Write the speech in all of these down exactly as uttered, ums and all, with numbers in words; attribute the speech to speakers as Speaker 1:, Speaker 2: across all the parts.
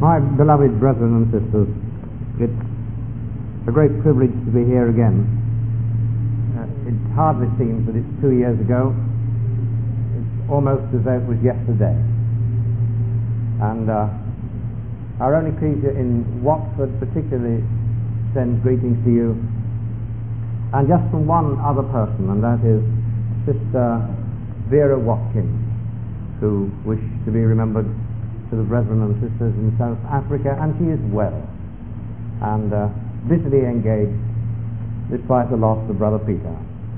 Speaker 1: My beloved brethren and sisters, it's a great privilege to be here again. Uh, it hardly seems that it's two years ago. It's almost as though it was yesterday. And uh, our own ecclesia in Watford particularly sends greetings to you, and just from one other person, and that is Sister Vera Watkins, who wished to be remembered to the brethren and sisters in South Africa, and she is well and uh, busily engaged despite the loss of Brother Peter.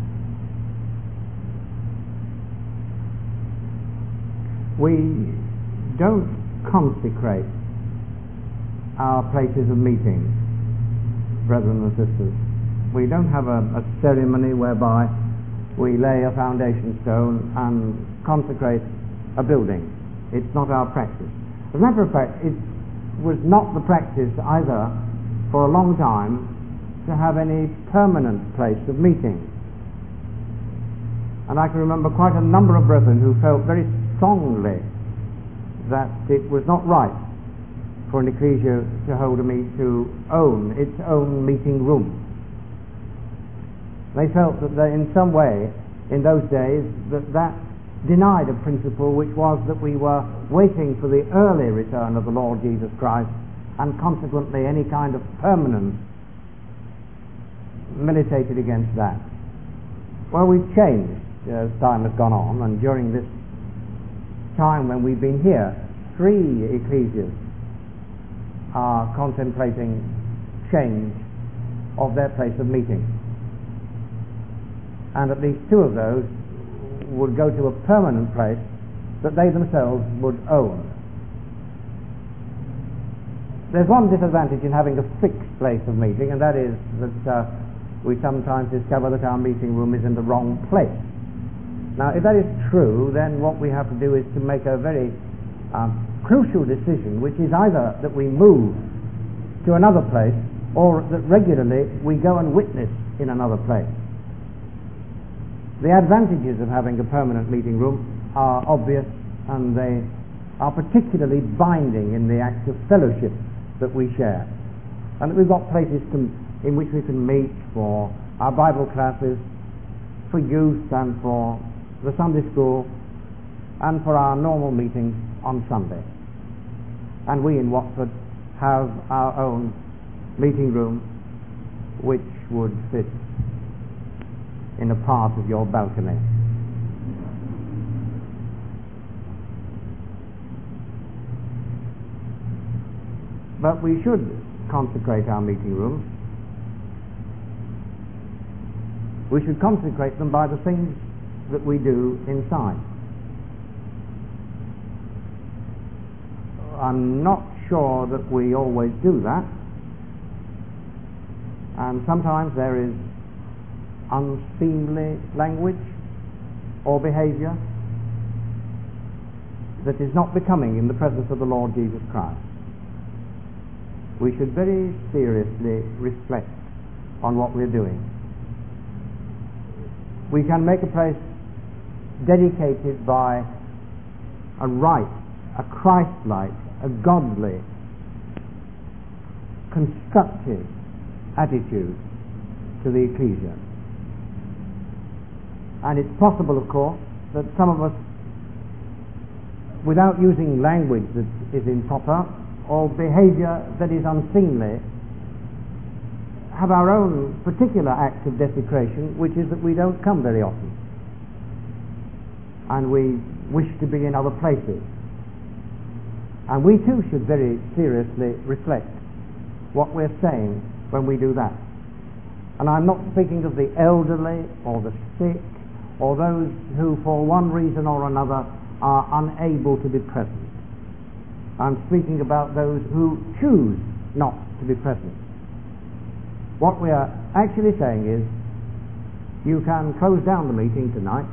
Speaker 1: We don't consecrate our places of meeting, brethren and sisters. We don't have a, a ceremony whereby we lay a foundation stone and consecrate a building. It's not our practice. As a matter of fact, it was not the practice either for a long time to have any permanent place of meeting. And I can remember quite a number of brethren who felt very strongly that it was not right for an ecclesia to hold a meet to own its own meeting room. They felt that they, in some way, in those days, that that denied a principle which was that we were waiting for the early return of the Lord Jesus Christ, and consequently any kind of permanence militated against that. Well, we've changed as time has gone on, and during this time when we've been here, three ecclesias are contemplating change of their place of meeting, and at least two of those would go to a permanent place that they themselves would own. There's one disadvantage in having a fixed place of meeting, and that is that uh, we sometimes discover that our meeting room is in the wrong place. Now, if that is true, then what we have to do is to make a very um, crucial decision, which is either that we move to another place, or that regularly we go and witness in another place. The advantages of having a permanent meeting room are obvious, and they are particularly binding in the act of fellowship that we share. And we've got places to, in which we can meet for our Bible classes, for youth and for the Sunday school, and for our normal meetings on Sunday. And we in Watford have our own meeting room, which would fit in a part of your balcony. But we should consecrate our meeting rooms. We should consecrate them by the things that we do inside. I'm not sure that we always do that, and sometimes there is unseemly language or behavior that is not becoming in the presence of the Lord Jesus Christ. We should very seriously reflect on what we're doing. We can make a place dedicated by a right, a Christ-like, a godly, constructive attitude to the ecclesia. And it's possible, of course, that some of us, without using language that is improper or behavior that is unseemly, have our own particular act of desecration, which is that we don't come very often, and we wish to be in other places. And we too should very seriously reflect what we're saying when we do that. And I'm not speaking of the elderly or the sick or those who for one reason or another are unable to be present. I'm speaking about those who choose not to be present. What we are actually saying is, you can close down the meeting tonight.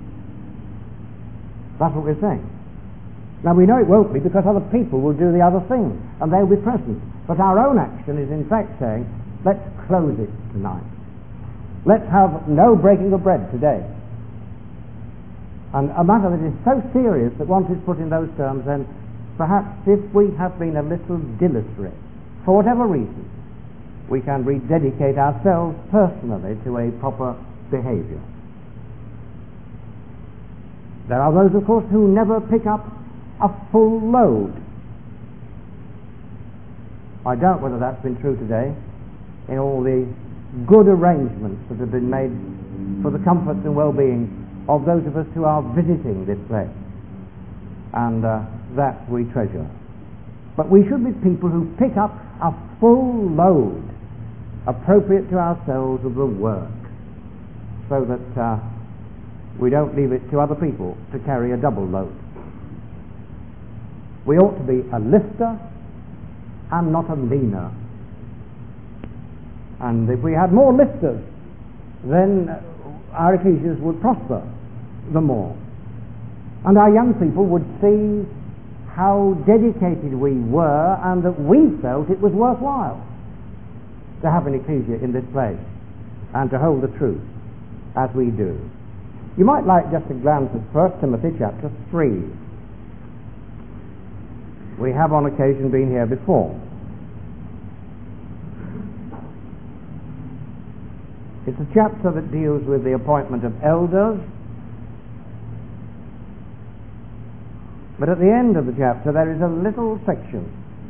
Speaker 1: That's what we're saying. Now we know it won't be, because other people will do the other thing and they'll be present. But our own action is in fact saying, let's close it tonight. Let's have no breaking of bread today. And a matter that is so serious that once it's put in those terms, then perhaps if we have been a little dilatory, for whatever reason, we can rededicate ourselves personally to a proper behavior. There are those, of course, who never pick up a full load. I doubt whether that's been true today in all the good arrangements that have been made for the comforts and well-being of those of us who are visiting this place. And uh, that we treasure. But we should be people who pick up a full load appropriate to ourselves of the work, so that uh, we don't leave it to other people to carry a double load. We ought to be a lifter and not a leaner. And if we had more lifters, then our ecclesias would prosper the more. And our young people would see how dedicated we were and that we felt it was worthwhile to have an ecclesia in this place and to hold the truth as we do. You might like just to glance at First Timothy chapter three. We have on occasion been here before. It's a chapter that deals with the appointment of elders, but at the end of the chapter there is a little section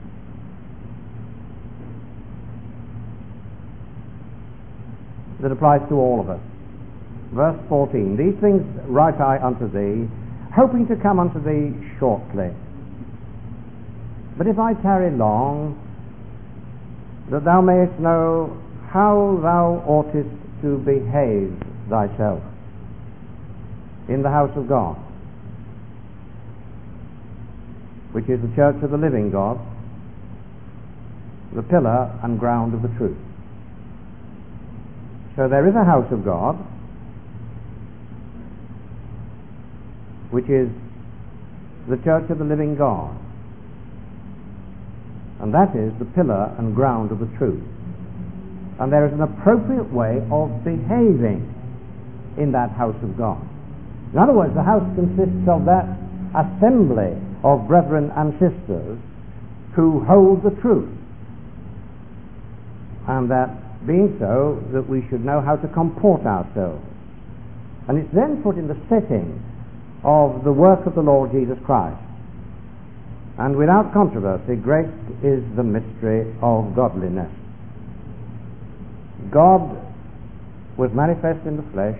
Speaker 1: that applies to all of us. Verse fourteen, these things write I unto thee, hoping to come unto thee shortly. But if I tarry long, that thou mayest know how thou oughtest to behave thyself in the house of God, which is the church of the living God, the pillar and ground of the truth. So there is a house of God, which is the church of the living God, and that is the pillar and ground of the truth. And there is an appropriate way of behaving in that house of God. In other words, the house consists of that assembly of brethren and sisters who hold the truth, and that being so, that we should know how to comport ourselves. And it's then put in the setting of the work of the Lord Jesus Christ. And without controversy, grace is the mystery of godliness. God was manifest in the flesh,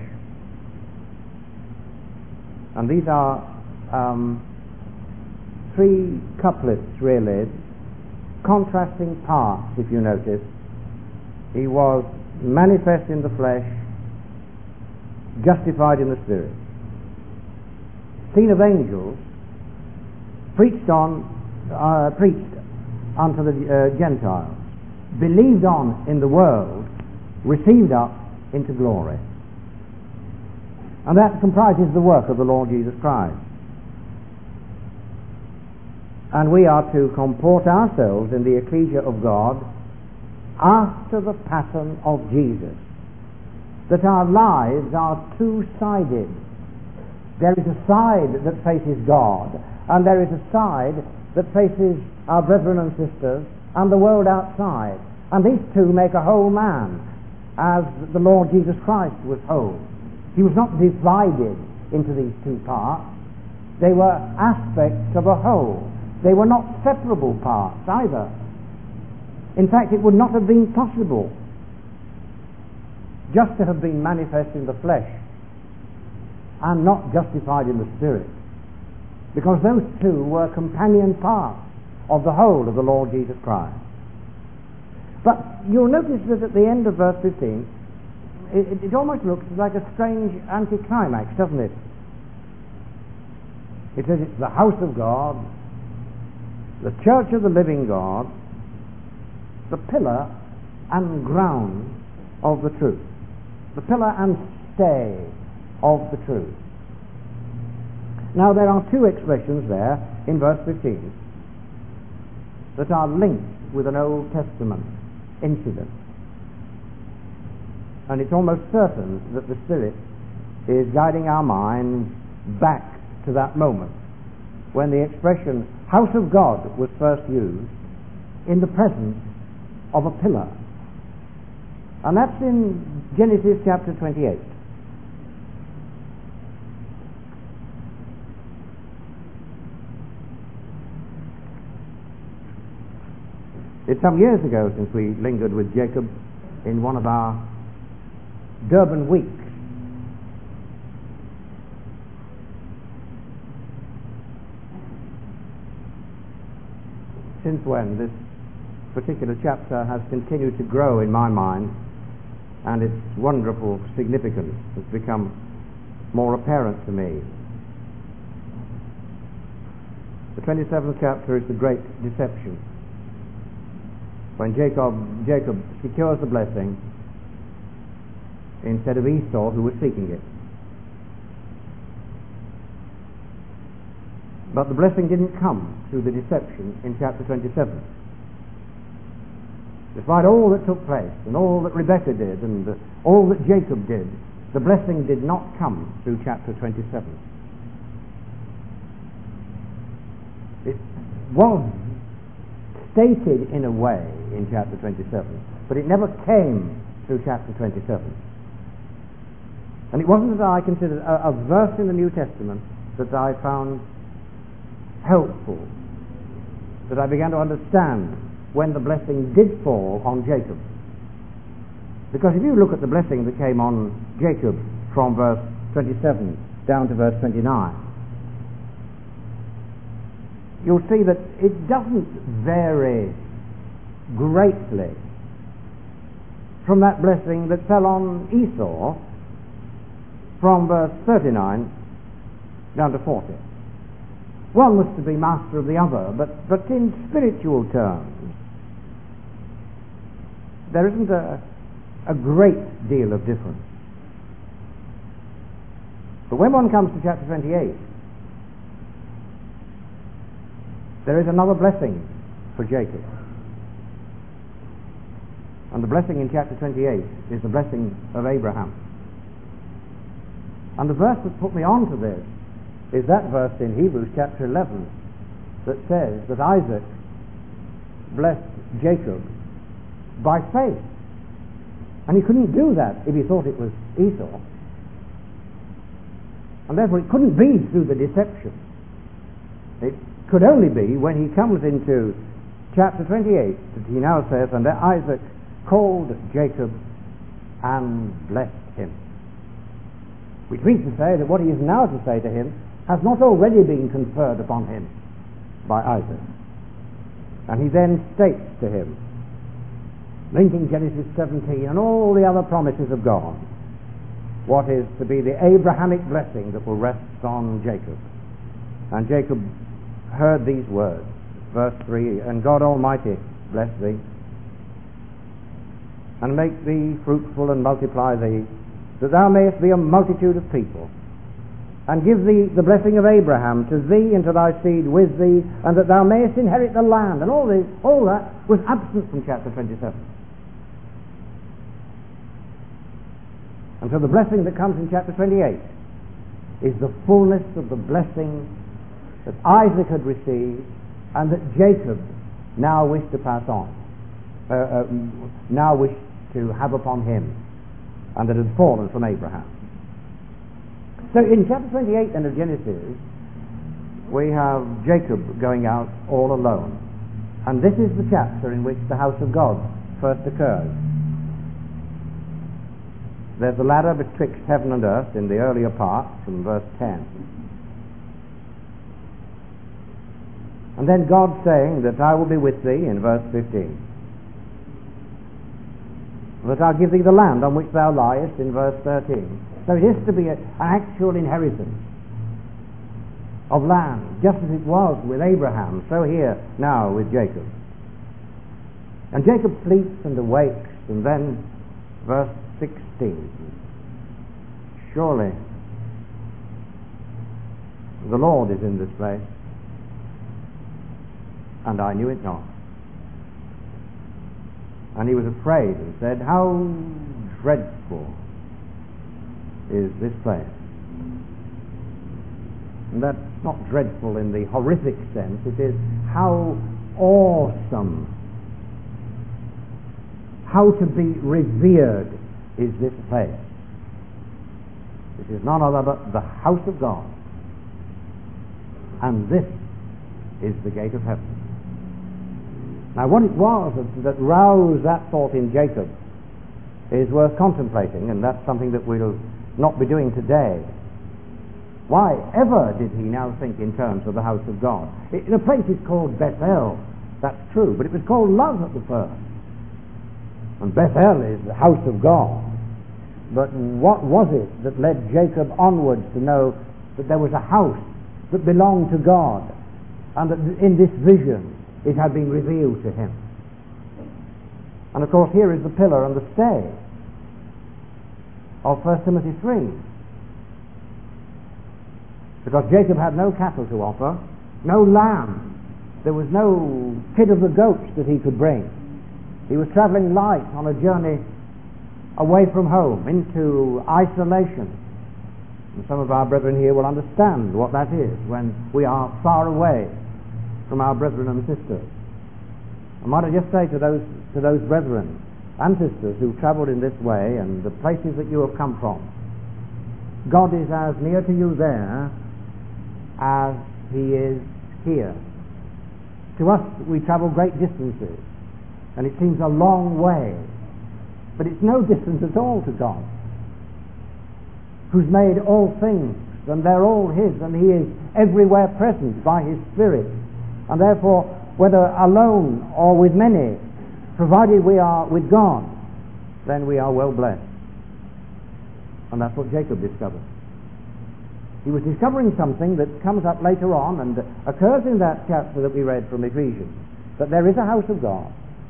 Speaker 1: and these are um, three couplets really, contrasting parts, if you notice. He was manifest in the flesh, justified in the spirit, seen of angels, preached on, uh, preached unto the uh, Gentiles, believed on in the world, received up into glory. And that comprises the work of the Lord Jesus Christ. And we are to comport ourselves in the ecclesia of God after the pattern of Jesus, that our lives are two-sided. There is a side that faces God, and there is a side that faces our brethren and sisters and the world outside. And these two make a whole man, as the Lord Jesus Christ was whole. He was not divided into these two parts. They were aspects of a whole. They were not separable parts either. In fact, it would not have been possible just to have been manifest in the flesh and not justified in the spirit, because those two were companion parts of the whole of the Lord Jesus Christ. But you'll notice that at the end of verse fifteen, it, it almost looks like a strange anticlimax, doesn't it? It says it's the house of God, the church of the living God, the pillar and ground of the truth, the pillar and stay of the truth. Now there are two expressions there in verse fifteen that are linked with an Old Testament incident, and it's almost certain that the Spirit is guiding our minds back to that moment. when the expression house of God was first used in the presence of a pillar. And that's in Genesis chapter twenty-eight. It's some years ago since we lingered with Jacob in one of our Durban weeks. Since when this particular chapter has continued to grow in my mind, and its wonderful significance has become more apparent to me. The twenty-seventh chapter is the great deception, when Jacob, Jacob secures the blessing instead of Esau, who was seeking it. But the blessing didn't come through the deception in chapter twenty-seven. Despite all that took place, and all that Rebekah did, and uh, all that Jacob did, the blessing did not come through chapter twenty-seven. It was stated in a way in chapter twenty-seven, but it never came through chapter twenty-seven. And it wasn't that I considered a, a verse in the New Testament that I found helpful, that I began to understand when the blessing did fall on Jacob. Because if you look at the blessing that came on Jacob from verse twenty-seven down to verse twenty-nine, you'll see that it doesn't vary greatly from that blessing that fell on Esau from verse thirty-nine down to forty. One was to be master of the other, but, but in spiritual terms, there isn't a, a great deal of difference. But when one comes to chapter twenty-eight, there is another blessing for Jacob. And the blessing in chapter twenty-eight is the blessing of Abraham. And the verse that put me on to this is that verse in Hebrews chapter eleven that says that Isaac blessed Jacob by faith. And he couldn't do that if he thought it was Esau. And therefore it couldn't be through the deception. It could only be when he comes into chapter twenty-eight that he now says, and Isaac called Jacob and blessed him. Which means to say that what he is now to say to him has not already been conferred upon him by Isaac. And he then states to him, linking Genesis seventeen and all the other promises of God, what is to be the Abrahamic blessing that will rest on Jacob. And Jacob heard these words, verse three, and God Almighty bless thee, and make thee fruitful and multiply thee, that thou mayest be a multitude of people, and give thee the blessing of Abraham to thee and to thy seed with thee, and that thou mayest inherit the land. And all, this, all that was absent from chapter twenty-seven. And so the blessing that comes in chapter twenty-eight is the fullness of the blessing that Isaac had received and that Jacob now wished to pass on, uh, uh, now wished to have upon him, and that had fallen from Abraham. So in chapter twenty-eight then of Genesis, we have Jacob going out all alone. And this is the chapter in which the house of God first occurs. There's a ladder betwixt heaven and earth in the earlier part, from verse ten. And then God saying that I will be with thee in verse fifteen. That I'll give thee the land on which thou liest in verse thirteen. So it is to be a, an actual inheritance of land, just as it was with Abraham, so here now with Jacob. And Jacob sleeps and awakes, and then verse sixteen. Surely the Lord is in this place, and I knew it not. And he was afraid and said, how dreadful is this place. And that not dreadful in the horrific sense. It is how awesome, how to be revered is this place. This is none other but the house of God, and this is the gate of heaven. Now, what it was that, that roused that thought in Jacob is worth contemplating, and that's something that we'll not be doing today. Why ever did he now think in terms of the house of God? In a place it's called Bethel, that's true, but it was called Luz at the first. And Bethel is the house of God. But what was it that led Jacob onwards to know that there was a house that belonged to God, and that in this vision it had been revealed to him? And of course here is the pillar and the stay of First Timothy three. Because Jacob had no cattle to offer, no lamb, there was no kid of the goats that he could bring. He was travelling light on a journey away from home, into isolation. And some of our brethren here will understand what that is when we are far away from our brethren and sisters. I might just say to those to those brethren and sisters who travelled in this way and the places that you have come from, God is as near to you there as he is here. To us, we travel great distances, and it seems a long way, but it's no distance at all to God, who's made all things, and they're all his, and he is everywhere present by his Spirit. And therefore, whether alone or with many, provided we are with God, then we are well blessed. And that's what Jacob discovered. He was discovering something that comes up later on and occurs in that chapter that we read from Ephesians, that there is a house of God,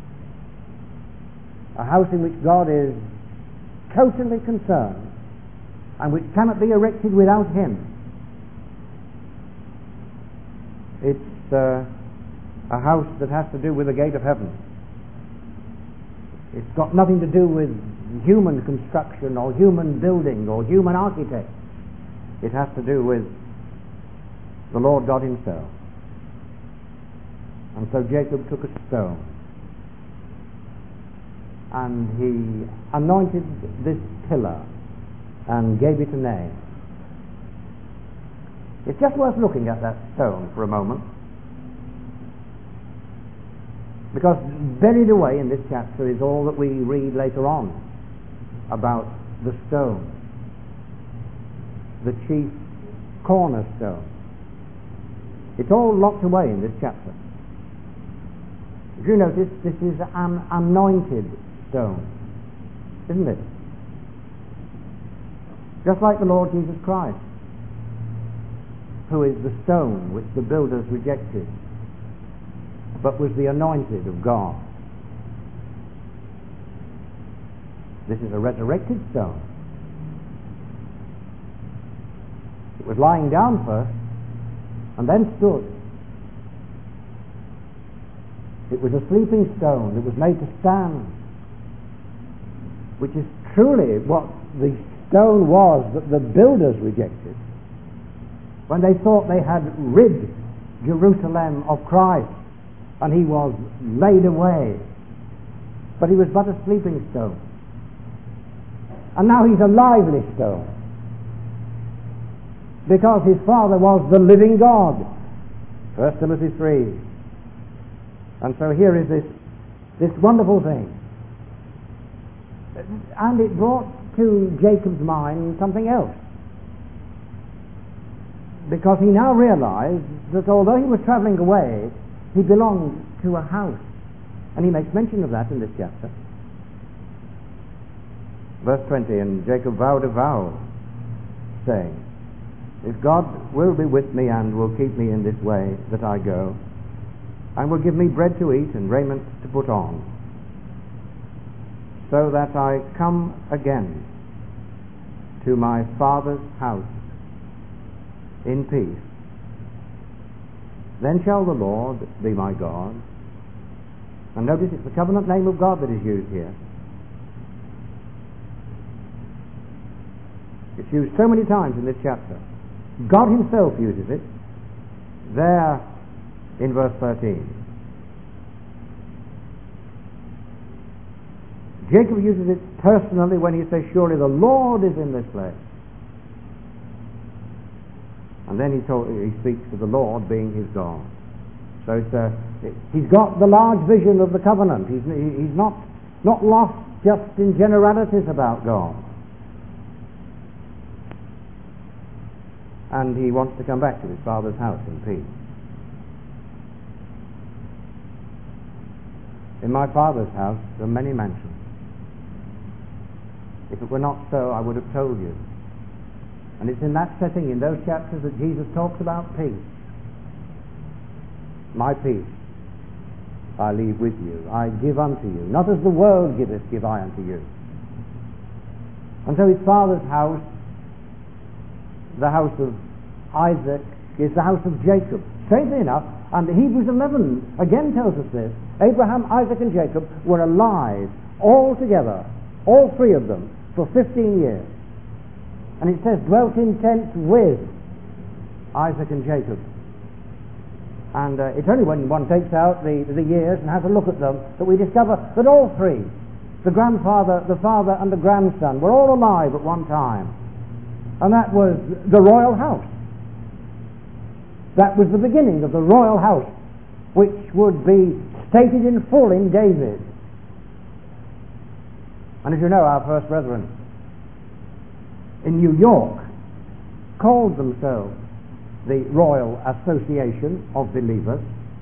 Speaker 1: a house in which God is totally concerned and which cannot be erected without him. It's uh, a house that has to do with the gate of heaven. It's got nothing to do with human construction or human building or human architect. It has to do with the Lord God himself. And so Jacob took a stone and he anointed this pillar and gave it a name. It's just worth looking at that stone for a moment, because buried away in this chapter is all that we read later on about the stone, the chief cornerstone. It's all locked away in this chapter. If you notice, this is an anointed stone, isn't it? Just like the Lord Jesus Christ, who is the stone which the builders rejected, but was the anointed of God. This is a resurrected stone. It was lying down first and then stood. It was a sleeping stone that was made to stand, which is truly what the stone was that the builders rejected when they thought they had rid Jerusalem of Christ and he was laid away. But he was but a sleeping stone. And now he's a lively stone, because his father was the living God. First Timothy three. And so here is this, this wonderful thing. And it brought to Jacob's mind something else, because he now realized that although he was traveling away, he belonged to a house. And he makes mention of that in this chapter. Verse twenty, and Jacob vowed a vow, saying, if God will be with me and will keep me in this way that I go, and will give me bread to eat and raiment to put on, so that I come again to my father's house in peace, then shall the Lord be my God. And notice it's the covenant name of God that is used here. It's used so many times in this chapter. God himself uses it, there in verse thirteen. Jacob uses it personally when he says, surely the Lord is in this place. And then he, told, he speaks of the Lord being his God. So it's, uh, it, he's got the large vision of the covenant. He's, he's not, not lost just in generalities about God. And he wants to come back to his father's house in peace. In my father's house there are many mansions. If it were not so, I would have told you. And it's in that setting, in those chapters, that Jesus talks about peace. My peace I leave with you, I give unto you. Not as the world giveth, give I unto you. And so his father's house, the house of Isaac, is the house of Jacob. Strangely enough, and Hebrews eleven again tells us this, Abraham, Isaac and Jacob were alive all together, all three of them, for fifteen years. And it says, dwelt in tents with Isaac and Jacob. And uh, it's only when one takes out the, the years and has a look at them that we discover that all three, the grandfather, the father and the grandson, were all alive at one time. And that was the royal house. That was the beginning of the royal house, which would be stated in full in David. And as you know, our first brethren in New York called themselves the Royal Association of Believers.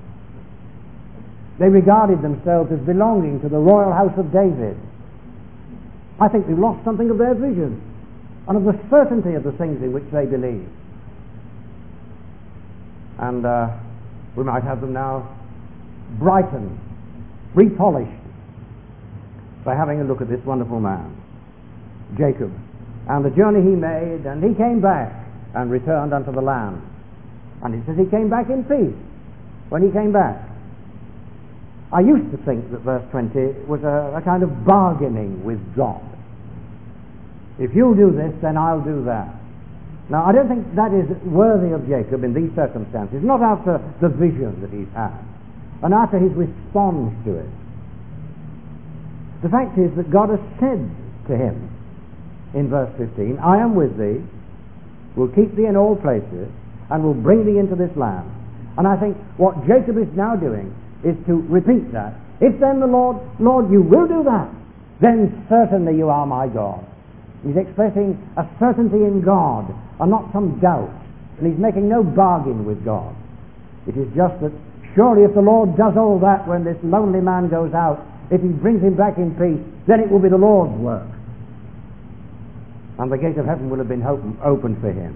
Speaker 1: They regarded themselves as belonging to the royal house of David. I think they've lost something of their vision and of the certainty of the things in which they believe. And uh, we might have them now brightened, repolished, by having a look at this wonderful man, Jacob, and the journey he made, and he came back and returned unto the land. And it says he came back in peace when he came back. I used to think that verse twenty was a, a kind of bargaining with God. If you'll do this, then I'll do that. Now, I don't think that is worthy of Jacob in these circumstances, not after the vision that he's had, and after his response to it. The fact is that God has said to him in verse fifteen, I am with thee, will keep thee in all places, and will bring thee into this land. And I think what Jacob is now doing is to repeat that. If then the Lord, Lord, you will do that, then certainly you are my God. He's expressing a certainty in God and not some doubt. And he's making no bargain with God. It is just that surely if the Lord does all that when this lonely man goes out, if he brings him back in peace, then it will be the Lord's work. And the gate of heaven will have been open, opened for him.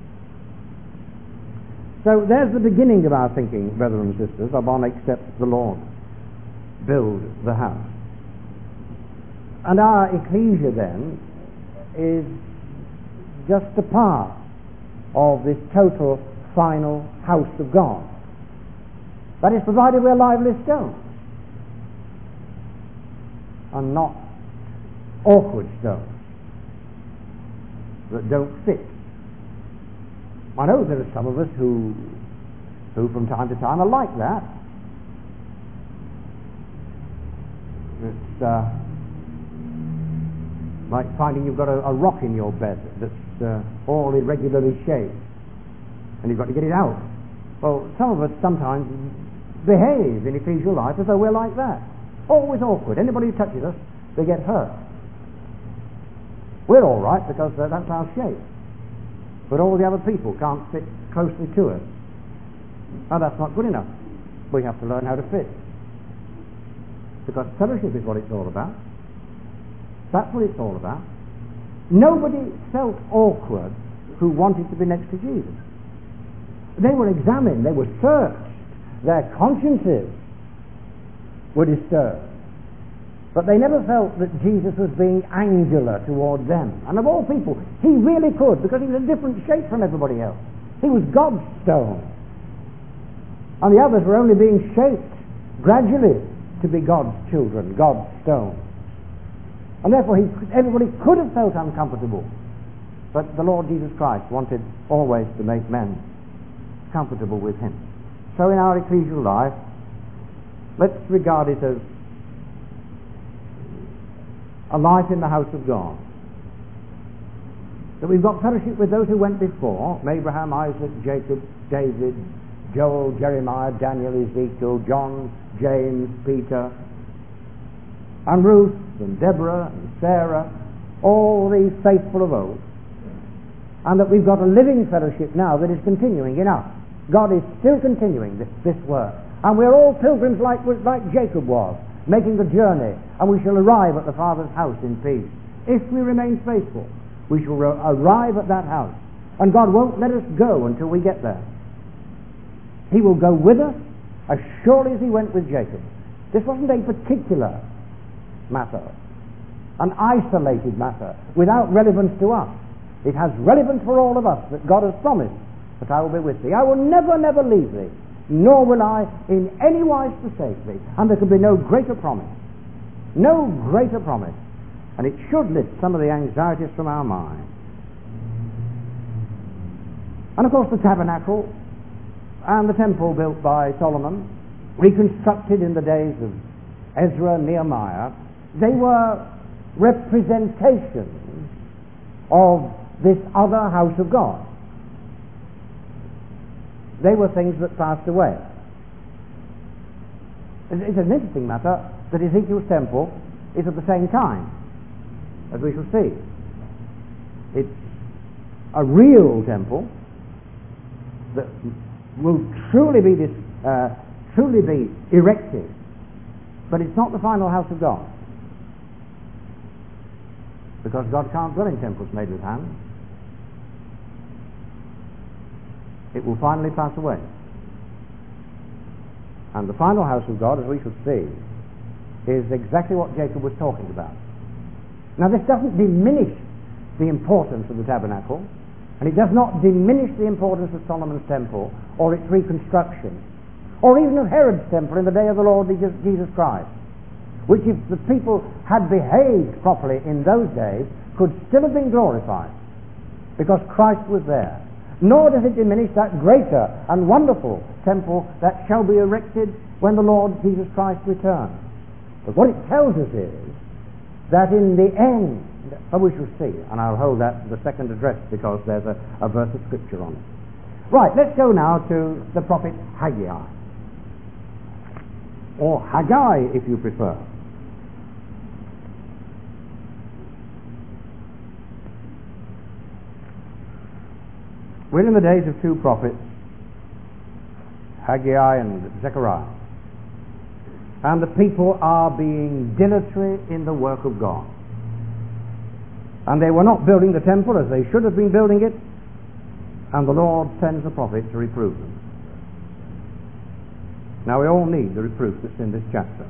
Speaker 1: So there's the beginning of our thinking, brothers and sisters, upon except the Lord build the house. And our ecclesia then is just a part of this total final house of God. That is, provided we're lively stones and not awkward stones that don't fit. I know there are some of us who who from time to time are like that. It's uh, like finding you've got a, a rock in your bed that's uh, all irregularly shaped and you've got to get it out. Well, some of us sometimes behave in ecclesial life as though we're like that. Always awkward. Anybody who touches us, they get hurt. We're all right because uh, that's our shape. But all the other people can't fit closely to us. Now that's not good enough. We have to learn how to fit. Because fellowship is what it's all about. That's what it's all about. Nobody felt awkward who wanted to be next to Jesus. They were examined, they were searched, their consciences were disturbed. But they never felt that Jesus was being angular toward them. And of all people, he really could, because he was a different shape from everybody else. He was God's stone. And the others were only being shaped gradually to be God's children, God's stone. And therefore he, everybody could have felt uncomfortable. But the Lord Jesus Christ wanted always to make men comfortable with Him. So in our ecclesial life, let's regard it as a life in the house of God. That we've got fellowship with those who went before, Abraham, Isaac, Jacob, David, Joel, Jeremiah, Daniel, Ezekiel, John, James, Peter, and Ruth, and Deborah, and Sarah, all these faithful of old. And that we've got a living fellowship now that is continuing in us. God is still continuing this, this work. And we're all pilgrims like, like Jacob was, making the journey, and we shall arrive at the Father's house in peace. If we remain faithful, we shall ro- arrive at that house. And God won't let us go until we get there. He will go with us as surely as He went with Jacob. This wasn't a particular matter, an isolated matter, without relevance to us. It has relevance for all of us, that God has promised that I will be with thee. I will never, never leave thee, nor will I in any wise forsake thee. And there can be no greater promise. No greater promise. And it should lift some of the anxieties from our mind. And of course the tabernacle and the temple built by Solomon, reconstructed in the days of Ezra and Nehemiah, they were representations of this other house of God. They were things that passed away. It's an interesting matter that Ezekiel's temple is of the same kind, as we shall see. It's a real temple that will truly be this, uh, truly be erected, but it's not the final house of God, because God can't dwell in temples made with hands. It will finally pass away. And the final house of God, as we shall see, is exactly what Jacob was talking about. Now this doesn't diminish the importance of the tabernacle, and it does not diminish the importance of Solomon's temple or its reconstruction, or even of Herod's temple in the day of the Lord Jesus Christ, which, if the people had behaved properly in those days, could still have been glorified, because Christ was there. Nor does it diminish that greater and wonderful temple that shall be erected when the Lord Jesus Christ returns. But what it tells us is that in the end, and we shall see, and I'll hold that the second address because there's a, a verse of scripture on it. Right, let's go now to the prophet Haggai, or Haggai if you prefer. We're in the days of two prophets, Haggai and Zechariah. And the people are being dilatory in the work of God. And they were not building the temple as they should have been building it, and the Lord sends the prophet to reprove them. Now we all need the reproof that's in this chapter.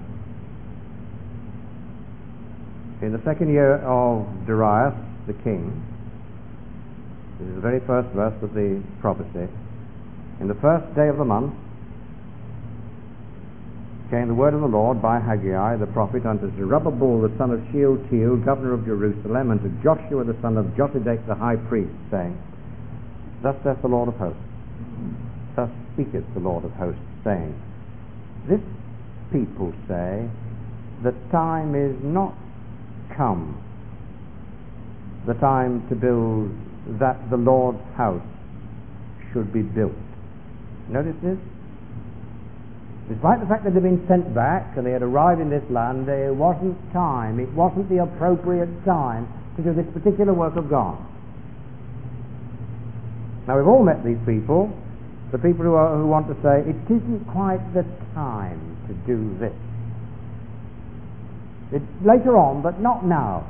Speaker 1: In the second year of Darius the king, this is the very first verse of the prophecy. In the first day of the month came the word of the Lord by Haggai the prophet unto Zerubbabel the son of Shealtiel, governor of Jerusalem, and to Joshua the son of Josedech the high priest, saying, Thus saith the Lord of hosts, thus speaketh the Lord of hosts, saying, This people say, the time is not come, the time to build that the Lord's house should be built. Notice this? Despite the fact that they'd been sent back and they had arrived in this land, there wasn't time, it wasn't the appropriate time to do this particular work of God. Now we've all met these people, the people who, are, who want to say, it isn't quite the time to do this. It's later on, but not now.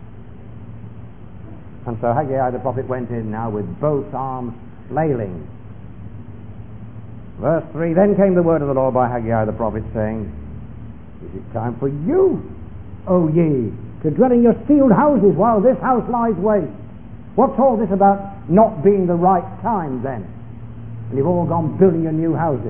Speaker 1: And so Haggai the prophet went in now with both arms flailing. Verse three, Then came the word of the Lord by Haggai the prophet, saying, Is it time for you, O ye, to dwell in your sealed houses while this house lies waste? What's all this about not being the right time then? And you've all gone building your new houses.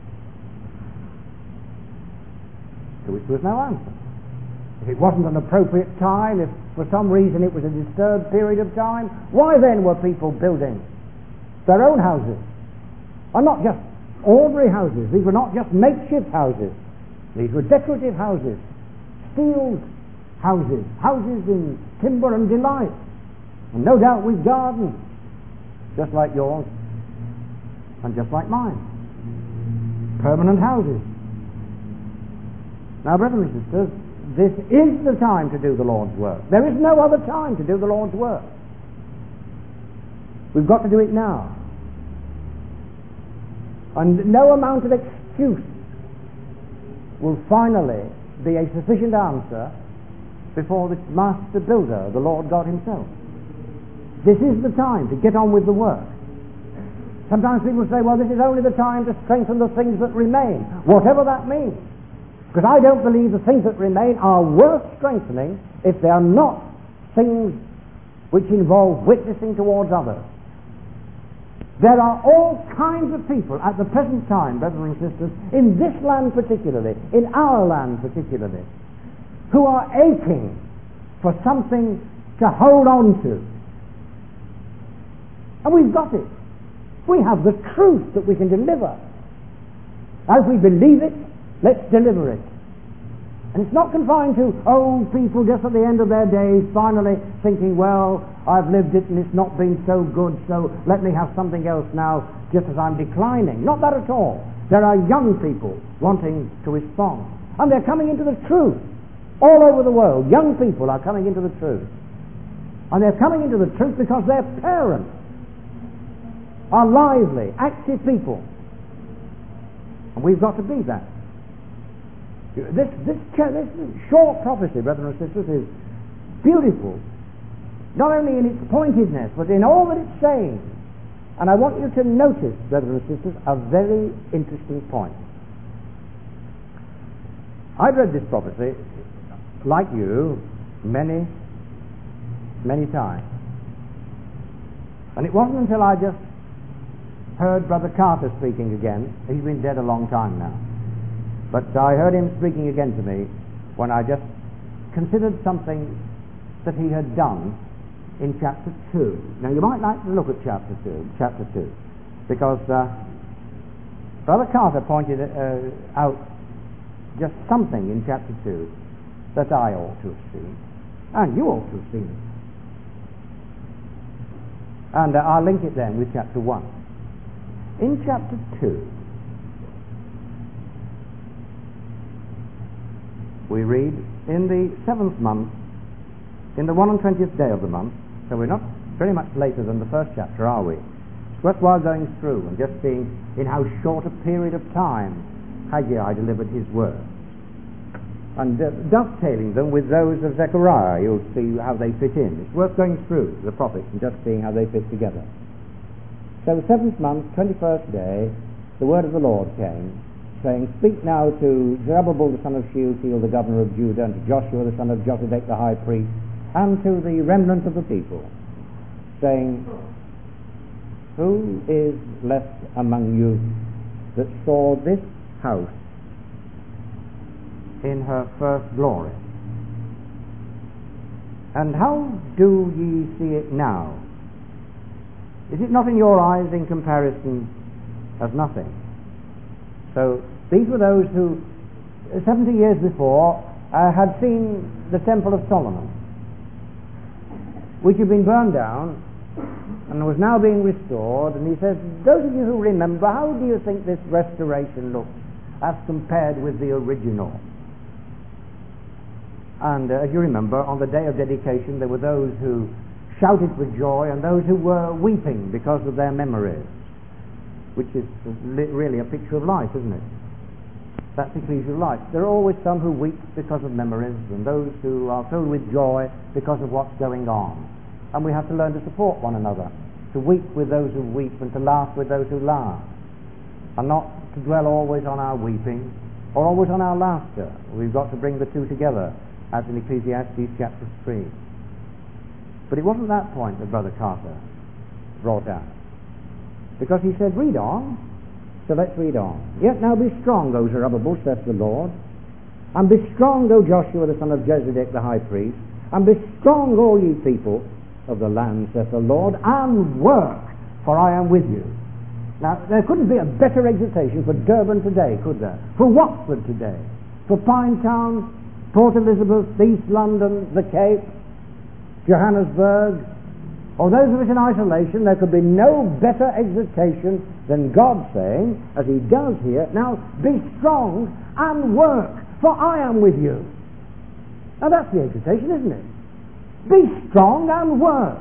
Speaker 1: To which there was no answer. If it wasn't an appropriate time, if for some reason it was a disturbed period of time, why then were people building their own houses? are not just ordinary houses. These were not just makeshift houses. These were decorative houses, steel houses, houses in timber and delight, and no doubt with gardens, just like yours and just like mine. Permanent houses. Now, brothers and sisters, this is the time to do the Lord's work. There is no other time to do the Lord's work. We've got to do it now. And no amount of excuse will finally be a sufficient answer before the master builder, the Lord God himself. This is the time to get on with the work. Sometimes people say, well, this is only the time to strengthen the things that remain, whatever that means. Because I don't believe the things that remain are worth strengthening if they are not things which involve witnessing towards others. There are all kinds of people at the present time, brothers and sisters, in this land particularly, in our land particularly, who are aching for something to hold on to. And we've got it. We have the truth that we can deliver. As we believe it, let's deliver it. And it's not confined to old people just at the end of their days finally thinking, well, I've lived it and it's not been so good, so let me have something else now just as I'm declining. Not that at all. There are young people wanting to respond. And they're coming into the truth. All over the world, young people are coming into the truth. And they're coming into the truth because their parents are lively, active people. And we've got to be that. This, this, this short prophecy, brothers and sisters, is beautiful, not only in its pointedness, but in all that it's saying. And I want you to notice, brothers and sisters, a very interesting point. I've read this prophecy, like you, many, many times. And it wasn't until I just heard Brother Carter speaking again. He's been dead a long time now. But I heard him speaking again to me when I just considered something that he had done in chapter two. Now you might like to look at chapter two, chapter two, because uh, Brother Carter pointed uh, out just something in chapter two that I ought to have seen, and you ought to have seen it. And uh, I'll link it then with chapter one. In chapter two, we read, in the seventh month, in the one and twentieth day of the month, so we're not very much later than the first chapter, are we? It's worthwhile going through and just seeing in how short a period of time Haggai delivered his word. And uh, dovetailing them with those of Zechariah, you'll see how they fit in. It's worth going through the prophets and just seeing how they fit together. So the seventh month, twenty-first day, the word of the Lord came, saying, speak now to Zerubbabel the son of Shealtiel, the governor of Judah, and to Joshua the son of Josedek the high priest, and to the remnant of the people, saying, who is left among you that saw this house in her first glory? And how do ye see it now? Is it not in your eyes in comparison as nothing? So these were those who seventy years before uh, had seen the Temple of Solomon, which had been burned down and was now being restored. And he says, those of you who remember, how do you think this restoration looks as compared with the original? And uh, as you remember, on the day of dedication there were those who shouted for joy and those who were weeping because of their memories, which is really a picture of life, isn't it? That's ecclesial life. There are always some who weep because of memories and those who are filled with joy because of what's going on. And we have to learn to support one another, to weep with those who weep and to laugh with those who laugh, and not to dwell always on our weeping or always on our laughter. We've got to bring the two together, as in Ecclesiastes chapter three. But it wasn't that point that Brother Carter brought out, because he said, read on. So let's read on. Yet now be strong, O Zerubbabel, saith the Lord, and be strong, O Joshua the son of Josedek the high priest, and be strong, all ye people of the land, saith the Lord, and work, for I am with you.
Speaker 2: Now, there couldn't be a better exhortation for Durban today, could there? For Watford today, for Pinetown, Port Elizabeth, East London, the Cape, Johannesburg, or those of us in isolation. There could be no better exhortation than God saying, as he does here, now be strong and work, for I am with you. Now that's the exhortation, isn't it? Be strong and work.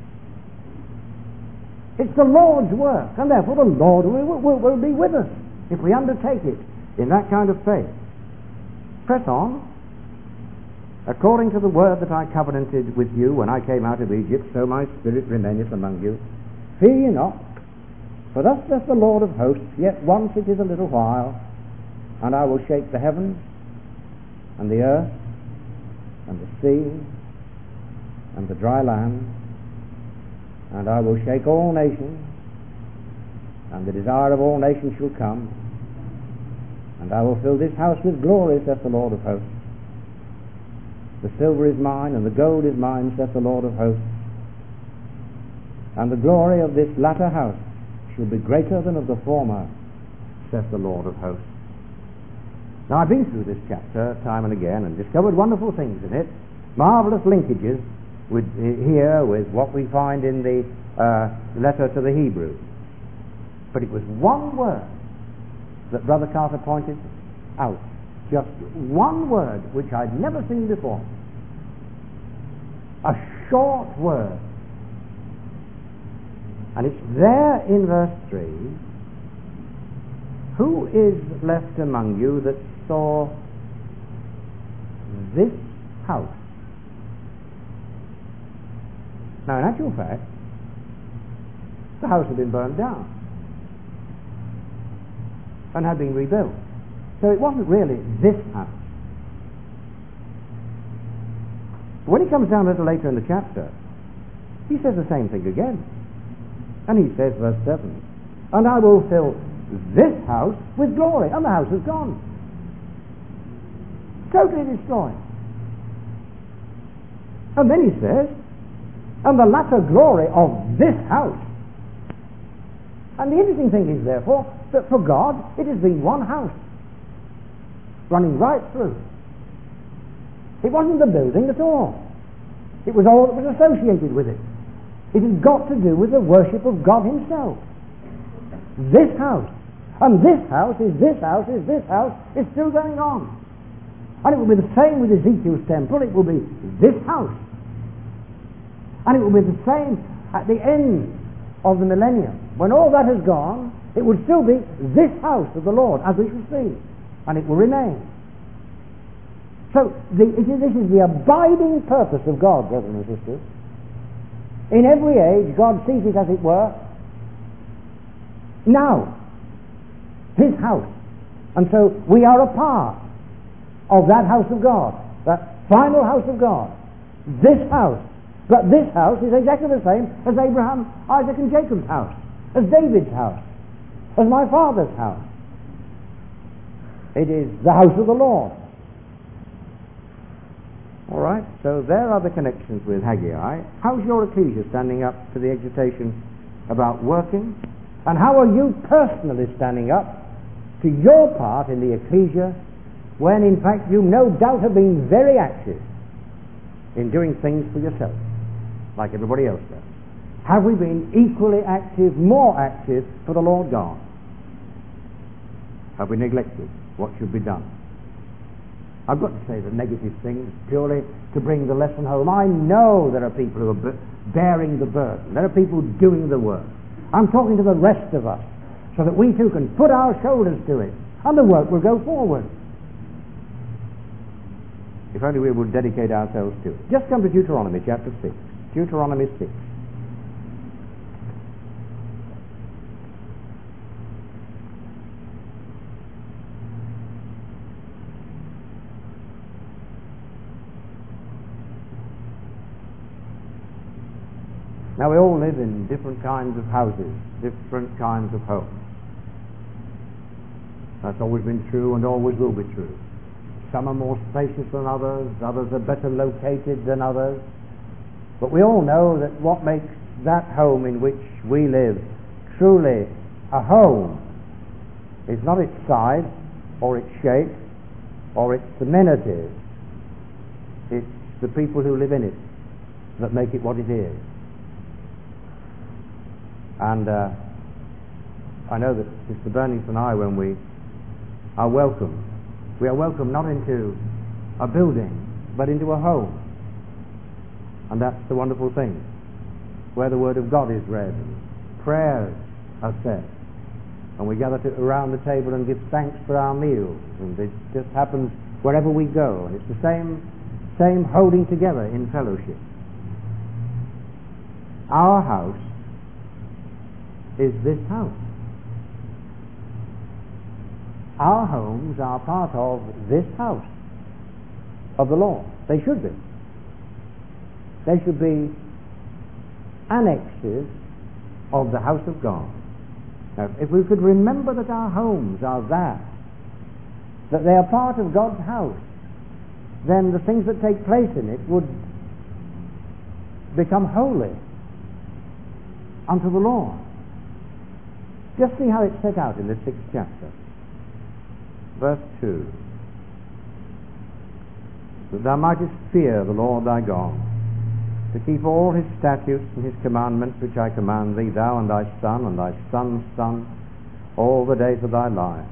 Speaker 2: It's the Lord's work, and therefore the Lord will, will, will be with us if we undertake it in that kind of faith. Press on. According to the word that I covenanted with you when I came out of Egypt, so my spirit remaineth among you. Fear ye not, for thus saith the Lord of hosts, yet once it is a little while, and I will shake the heavens, and the earth, and the sea, and the dry land, and I will shake all nations, and the desire of all nations shall come, and I will fill this house with glory, saith the Lord of hosts. The silver is mine, and the gold is mine, saith the Lord of hosts. And the glory of this latter house shall be greater than of the former, saith the Lord of hosts. Now, I've been through this chapter time and again and discovered wonderful things in it, marvellous linkages with, here with what we find in the uh, letter to the Hebrews. But it was one word that Brother Carter pointed out. Just one word which I'd never seen before. A short word. And it's there in verse three. Who is left among you that saw this house? Now, in actual fact, the house had been burned down and had been rebuilt. So it wasn't really this house. When he comes down a little later in the chapter, he says the same thing again. And he says, verse seven, and I will fill this house with glory. And the house is gone. Totally destroyed. And then he says, and the latter glory of this house. And the interesting thing is, therefore, that for God it has been one house, running right through. It wasn't the building at all. It was all that was associated with it. It had got to do with the worship of God himself. This house, and this house is this house is this house is still going on. And it will be the same with Ezekiel's temple. It will be this house. And it will be the same at the end of the millennium. When all that has gone, it will still be this house of the Lord, as we shall see. And it will remain. So the, it is, this is the abiding purpose of God, brothers and sisters. In every age, God sees it, as it were, now, his house. And so we are a part of that house of God, that final house of God, this house. But this house is exactly the same as Abraham, Isaac and Jacob's house, as David's house, as my father's house. It is the house of the Lord. All right, so there are the connections with Haggai. How's your ecclesia standing up to the exhortation about working? And how are you personally standing up to your part in the ecclesia when in fact you no doubt have been very active in doing things for yourself, like everybody else does? Have we been equally active, more active for the Lord God? Have we neglected what should be done? I've got to say the negative things purely to bring the lesson home. I know there are people who are bearing the burden. There are people doing the work. I'm talking to the rest of us so that we too can put our shoulders to it and the work will go forward. If only we would dedicate ourselves to it. Just come to Deuteronomy chapter six. Deuteronomy six. Now, we all live in different kinds of houses, different kinds of homes. That's always been true and always will be true. Some are more spacious than others, others are better located than others. But we all know that what makes that home in which we live truly A home is not its size or its shape or its amenities. It's the people who live in it that make it what it is. And uh, I know that Sister Bernice and I, when we are welcome, we are welcome not into a building, but into a home. And that's the wonderful thing, where the Word of God is read, prayers are said, and we gather to, around the table and give thanks for our meals, and it just happens wherever we go, and it's the same, same holding together in fellowship. Our house is this house. Our homes are part of this house of the Lord. They should be. They should be annexes of the house of God. Now, if we could remember that our homes are that, that they are part of God's house, then the things that take place in it would become holy unto the Lord. Just see how it's set out in the sixth chapter. Verse two. That thou mightest fear the Lord thy God, to keep all his statutes and his commandments which I command thee, thou and thy son and thy son's son, all the days of thy life.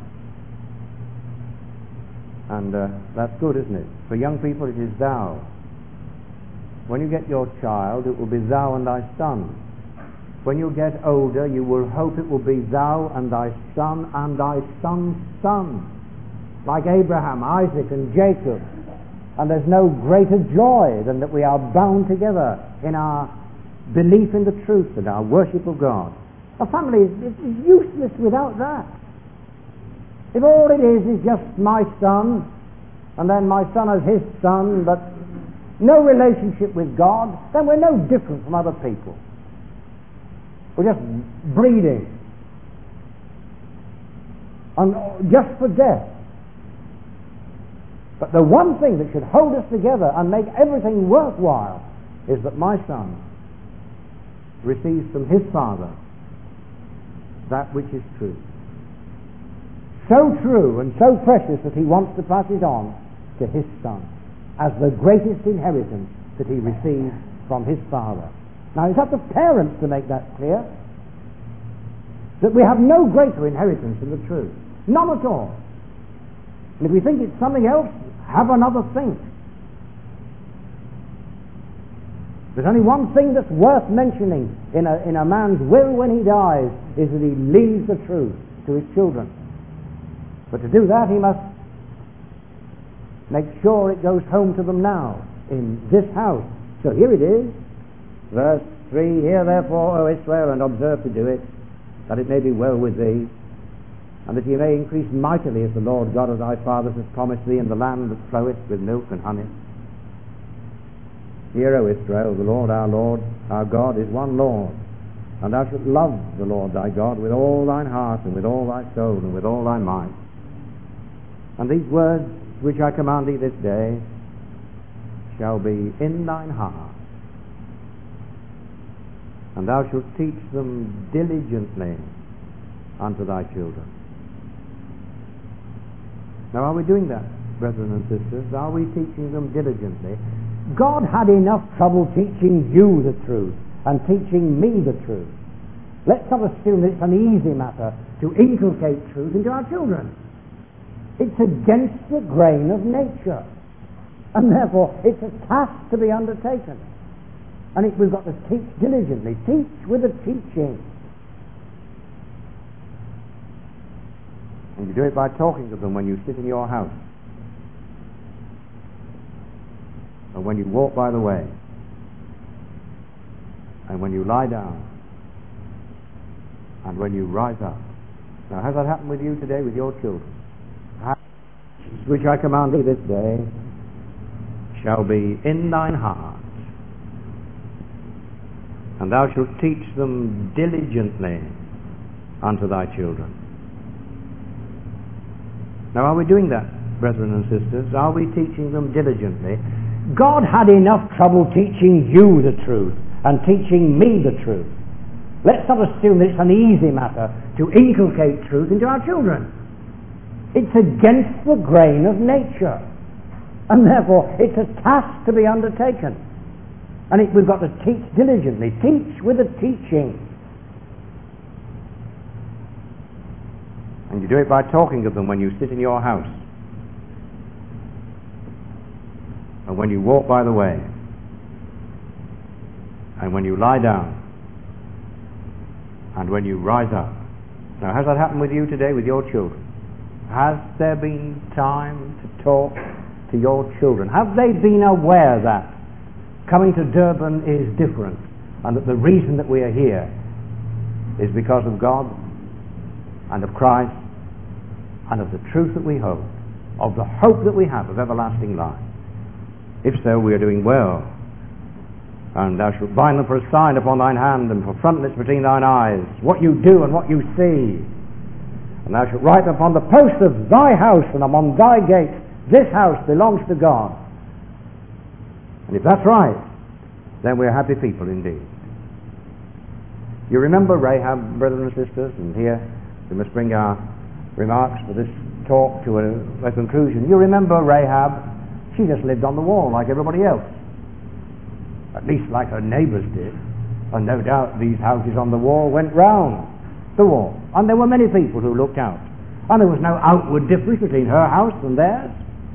Speaker 2: And uh, that's good, isn't it? For young people it is thou. When you get your child, it will be thou and thy son. When you get older, you will hope it will be thou and thy son and thy son's son, like Abraham, Isaac and Jacob. And there's no greater joy than that we are bound together in our belief in the truth and our worship of God. A family is, is useless without that. If all it is is just my son, and then my son has his son, but no relationship with God, then we're no different from other people. We're just breeding, and just for death. But the one thing that should hold us together and make everything worthwhile is that my son receives from his father that which is true. So true and so precious that he wants to pass it on to his son as the greatest inheritance that he receives from his father. Now it's up to parents to make that clear, that we have no greater inheritance than the truth. None at all. And if we think it's something else, have another think. There's only one thing that's worth mentioning in a, in a man's will when he dies, is that he leaves the truth to his children. But to do that, he must make sure it goes home to them now, in this house. So here it is, verse three, Hear therefore, O Israel, and observe to do it, that it may be well with thee, and that ye may increase mightily as the Lord God of thy fathers has promised thee in the land that floweth with milk and honey. Hear, O Israel, the Lord our Lord, our God is one Lord, and thou shalt love the Lord thy God with all thine heart, and with all thy soul, and with all thy might. And these words which I command thee this day shall be in thine heart, and thou shalt teach them diligently unto thy children. Now, are we doing that, brethren and sisters? Are we teaching them diligently? God had enough trouble teaching you the truth and teaching me the truth. Let's not assume that it's an easy matter to inculcate truth into our children. It's against the grain of nature, and therefore it's a task to be undertaken. And it, we've got to teach diligently. Teach with the teaching. And you do it by talking to them when you sit in your house, and when you walk by the way, and when you lie down, and when you rise up. Now, has that happened with you today, with your children? Which I command thee this day shall be in thine heart, and thou shalt teach them diligently unto thy children. Now, are we doing that, brethren and sisters? Are we teaching them diligently? God had enough trouble teaching you the truth and teaching me the truth. Let's not assume that it's an easy matter to inculcate truth into our children. It's against the grain of nature, and therefore it's a task to be undertaken. And it, we've got to teach diligently, teach with a teaching. And you do it by talking of them when you sit in your house, and when you walk by the way, and when you lie down, and when you rise up. Now, has that happened with you today, with your children? Has there been time to talk to your children? Have they been aware that coming to Durban is different, and that the reason that we are here is because of God and of Christ and of the truth that we hold, of the hope that we have of everlasting life? If so, we are doing well. And thou shalt bind them for a sign upon thine hand, and for frontlets between thine eyes, what you do and what you see. And thou shalt write upon the posts of thy house and upon thy gates, this house belongs to God. And if that's right, then we're happy people indeed. You remember Rahab, brothers and sisters, and here we must bring our remarks for this talk to a, a conclusion. You remember Rahab? She just lived on the wall like everybody else. At least like her neighbours did. And no doubt these houses on the wall went round the wall. And there were many people who looked out. And there was no outward difference between her house and theirs.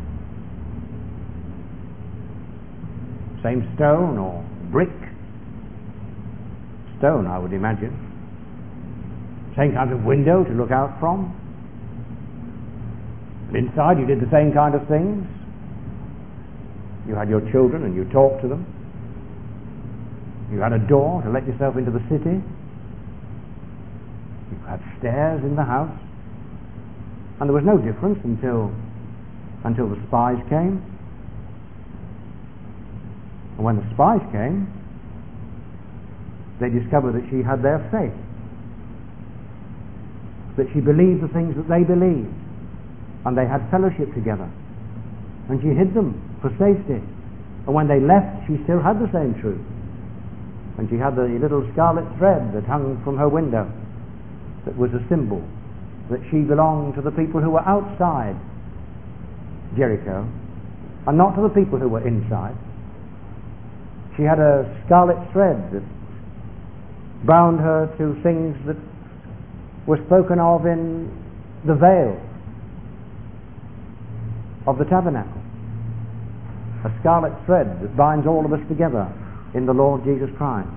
Speaker 2: Same stone or brick. Stone, I would imagine. Same kind of window to look out from. And inside you did the same kind of things. You had your children and you talked to them. You had a door to let yourself into the city. You had stairs in the house. And there was no difference until until the spies came. And when the spies came, they discovered that she had their faith. That she believed the things that they believed. And they had fellowship together. And she hid them for safety. And when they left, she still had the same truth. And she had the little scarlet thread that hung from her window that was a symbol that she belonged to the people who were outside Jericho and not to the people who were inside. She had a scarlet thread that bound her to things that were spoken of in the veil of the tabernacle. A scarlet thread that binds all of us together in the Lord Jesus Christ.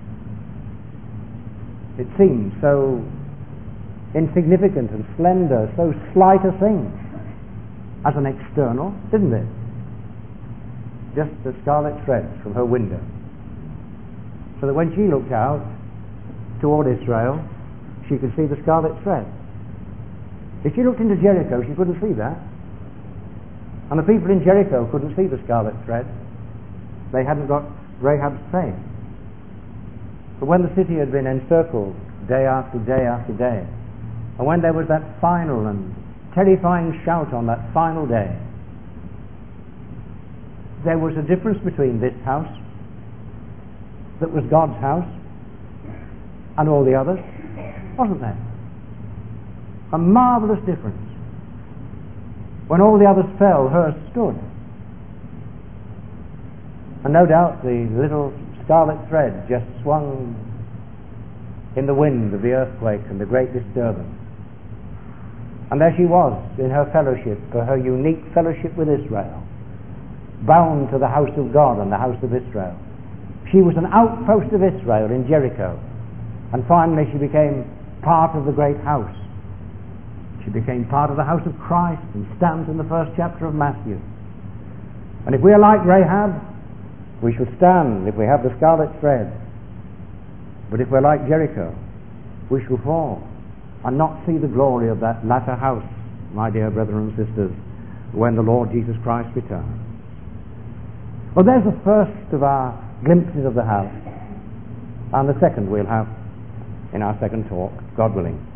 Speaker 2: It seems so insignificant and slender, so slight a thing as an external, didn't it? Just the scarlet threads from her window. So that when she looked out toward Israel, she could see the scarlet thread. If she looked into Jericho, she couldn't see that. And the people in Jericho couldn't see the scarlet thread. They hadn't got Rahab's faith. But when the city had been encircled day after day after day, and when there was that final and terrifying shout on that final day, there was a difference between this house that was God's house and all the others, wasn't there? A marvellous difference. When all the others fell, hers stood. And no doubt the little scarlet thread just swung in the wind of the earthquake and the great disturbance. And there she was in her fellowship, for her unique fellowship with Israel, bound to the house of God and the house of Israel. She was an outpost of Israel in Jericho, and finally she became part of the great house. She became part of the house of Christ and stands in the first chapter of Matthew. And if we are like Rahab, we shall stand if we have the scarlet thread. But if we're like Jericho, we shall fall and not see the glory of that latter house, my dear brethren and sisters, when the Lord Jesus Christ returns. Well, there's the first of our glimpses of the house, and the second we'll have in our second talk, God willing.